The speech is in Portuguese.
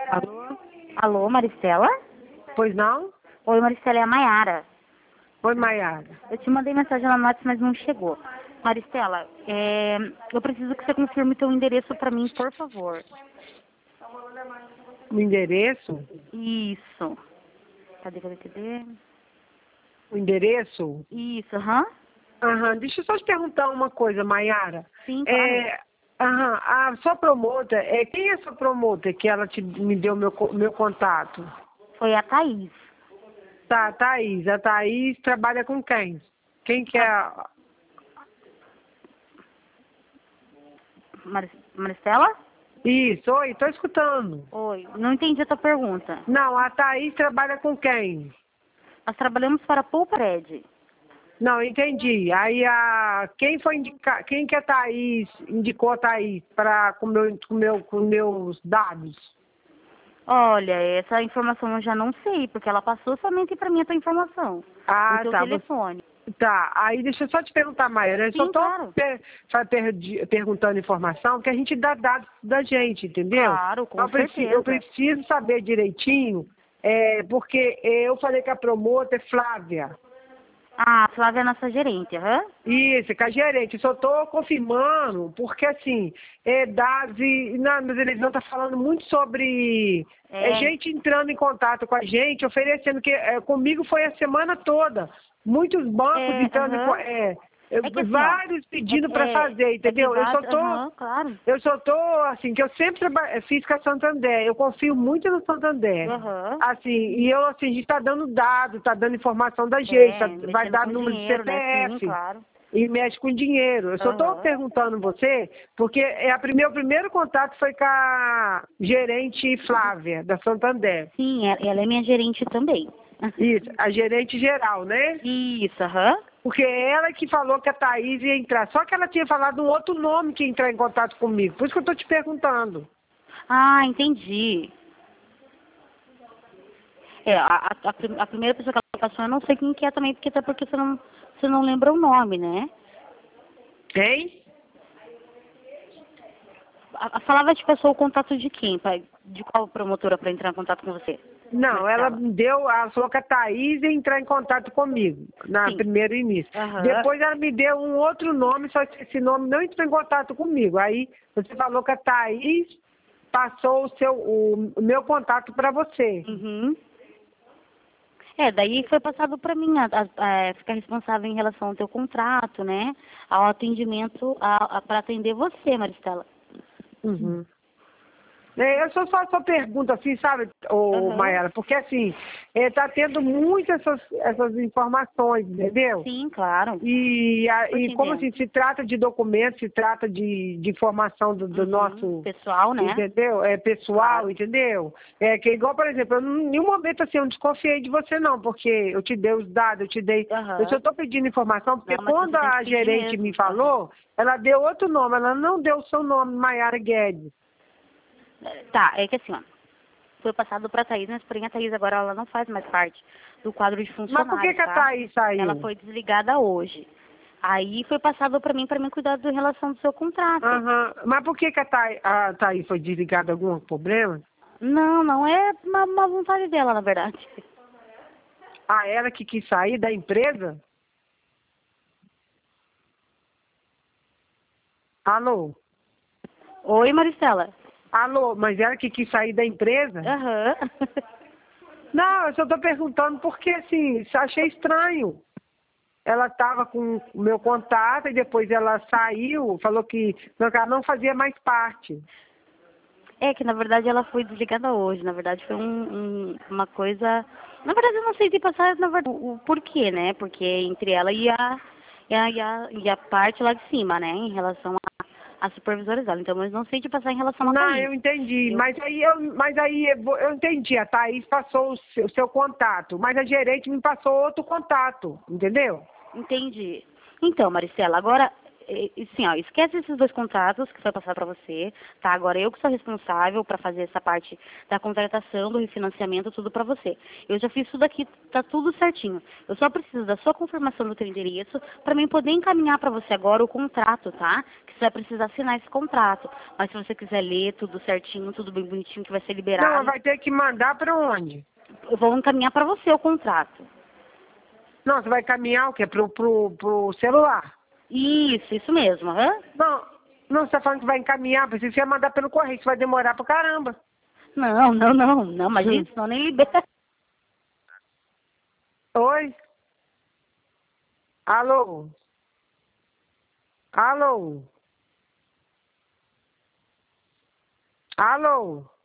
Alô? Alô, Maristela? Pois não? Oi, Maristela, é a Maiara. Oi, Maiara. Eu te mandei mensagem lá no WhatsApp, mas não chegou. Maristela, eu preciso que você confirme teu endereço pra mim, por favor. O endereço? Isso. Cadê? O endereço? Isso, aham. Deixa eu só te perguntar uma coisa, Maiara. Sim, claro. A sua promota, quem é a sua promota que ela me deu meu contato? Foi a Thaís. Tá, a Thaís. A Thaís trabalha com quem? Quem que é a... Maristela? Isso, oi, tô escutando. Oi, não entendi a tua pergunta. Não, a Thaís trabalha com quem? Nós trabalhamos para a Pulpred. Não, entendi. Aí quem foi indicar, quem que a Thaís indicou a Thaís para com meus dados? Olha, essa informação eu já não sei, porque ela passou somente para mim a tua informação. O teu Tá. telefone. Tá, aí deixa eu só te perguntar, Maíra. Eu só Sim, tô claro. perguntando informação, porque a gente dá dados da gente, entendeu? Claro, com Eu certeza. preciso saber direitinho, porque eu falei que a promota é Flávia. Ah, a Flávia é nossa gerente, aham. Isso, com a gerente. Eu só estou confirmando, porque assim, dados e na televisão está falando muito sobre gente entrando em contato com a gente, oferecendo que comigo foi a semana toda. Muitos bancos entrando Aham. Que assim, ó, vários pedindo para fazer, entendeu? aham, claro. Eu só tô, assim, que eu sempre fiz com a Santander, eu confio muito no Santander. Aham. Assim, e eu, assim, a gente tá dando dados, tá dando informação da gente, vai Mexendo dar com número de dinheiro, né? Sim, CPF. claro. E mexe com dinheiro. Eu só estou Aham. perguntando você, porque o primeiro contato foi com a gerente Flávia, da Santander. Sim, ela é minha gerente também. Isso, a gerente geral, né? Isso, aham. Porque ela que falou que a Thaís ia entrar. Só que ela tinha falado um outro nome que ia entrar em contato comigo. Por isso que eu estou te perguntando. Ah, entendi. A primeira pessoa que ela passou, eu não sei quem que é também, porque até porque você não lembra o nome, né? Quem? A Flávia te passou o contato de quem? De qual promotora para entrar em contato com você? Não, ela Marcela. me deu, ela falou que a Thaís ia entrar em contato comigo, na Sim. primeiro início. Aham. Depois ela me deu um outro nome, só que esse nome não entrou em contato comigo. Aí você falou que a Thaís passou o meu contato para você. Uhum. Daí foi passado para mim ficar responsável em relação ao teu contrato, né? Ao atendimento, para atender você, Maristela. Uhum. Eu só pergunto assim, sabe, Aham. Mayara, porque assim, tá tendo muitas essas informações, entendeu? Sim, claro. E te como entendo. assim, se trata de documentos, se trata de informação do nosso, Pessoal, né? entendeu? Pessoal, Claro. entendeu? Que igual, por exemplo, eu em nenhum momento assim, eu não desconfiei de você não, porque eu te dei os dados, eu te dei. Aham. Eu só estou pedindo informação, porque Não, mas quando você tem que a pedir gerente mesmo. me falou, ela deu outro nome, ela não deu o seu nome, Maiara Guedes. Tá, é que assim, ó. Foi passado para a Thaís, mas porém a Thaís agora ela não faz mais parte do quadro de Mas por funcionários, que a tá? Thaís saiu? Ela foi desligada hoje. Aí foi passado para mim cuidar em relação do seu contrato. Mas por que a Thaís foi desligada? Algum problema? Não é uma vontade dela, na verdade. Ela que quis sair da empresa? Alô? Oi, Maristela. Alô, mas ela que quis sair da empresa? Aham. Não, eu só estou perguntando porque, assim, achei estranho. Ela estava com o meu contato e depois ela saiu, falou que ela não fazia mais parte. É que na verdade ela foi desligada hoje. Na verdade foi uma coisa. Na verdade eu não sei te passar na verdade, o porquê, né? Porque entre ela e a parte lá de cima, né? Em relação a supervisores dela. Então eu não sei te passar em relação a Não, Thaís. eu entendi. Mas aí eu entendi. A Thaís passou o seu contato, mas a gerente me passou outro contato, entendeu? Entendi. Então, Maristela, agora Sim, ó, esquece esses 2 contratos que foi passar para você, tá? Agora eu que sou responsável para fazer essa parte da contratação, do refinanciamento, tudo para você. Eu já fiz tudo aqui, tá tudo certinho. Eu só preciso da sua confirmação do teu endereço para mim poder encaminhar para você agora o contrato, tá? Que você vai precisar assinar esse contrato. Mas se você quiser ler tudo certinho, tudo bem bonitinho, que vai ser Não, liberado, vai ter que mandar para onde? eu vou encaminhar para você o contrato. Não, você vai caminhar o quê? Pro celular? Isso mesmo, aham. Não, não, você tá falando que vai encaminhar, você vai mandar pelo correio, isso vai demorar pra caramba. Não, imagina, Hum. senão nem libera. Oi? Alô? Alô? Alô?